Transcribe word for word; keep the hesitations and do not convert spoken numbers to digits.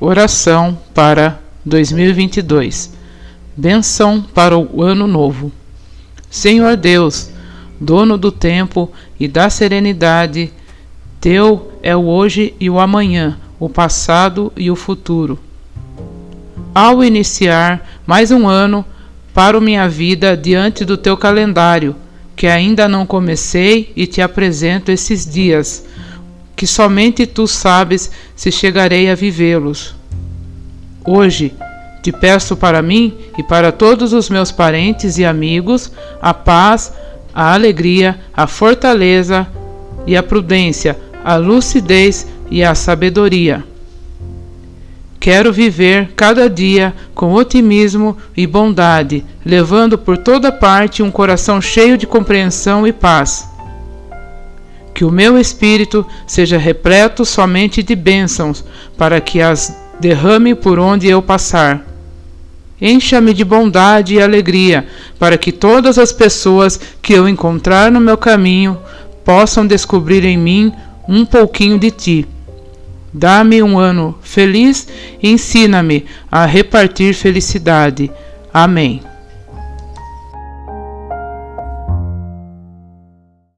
Oração para dois mil e vinte e dois. Bênção para o ano novo. Senhor Deus, dono do tempo e da serenidade, Teu é o hoje e o amanhã, o passado e o futuro. Ao iniciar mais um ano, paro minha vida diante do Teu calendário, que ainda não comecei, e Te apresento esses dias, que somente Tu sabes se chegarei a vivê-los. Hoje, Te peço para mim e para todos os meus parentes e amigos a paz, a alegria, a fortaleza e a prudência, a lucidez e a sabedoria. Quero viver cada dia com otimismo e bondade, levando por toda parte um coração cheio de compreensão e paz. Que o meu espírito seja repleto somente de bênçãos, para que as derrame por onde eu passar. Encha-me de bondade e alegria, para que todas as pessoas que eu encontrar no meu caminho possam descobrir em mim um pouquinho de Ti. Dá-me um ano feliz e ensina-me a repartir felicidade. Amém.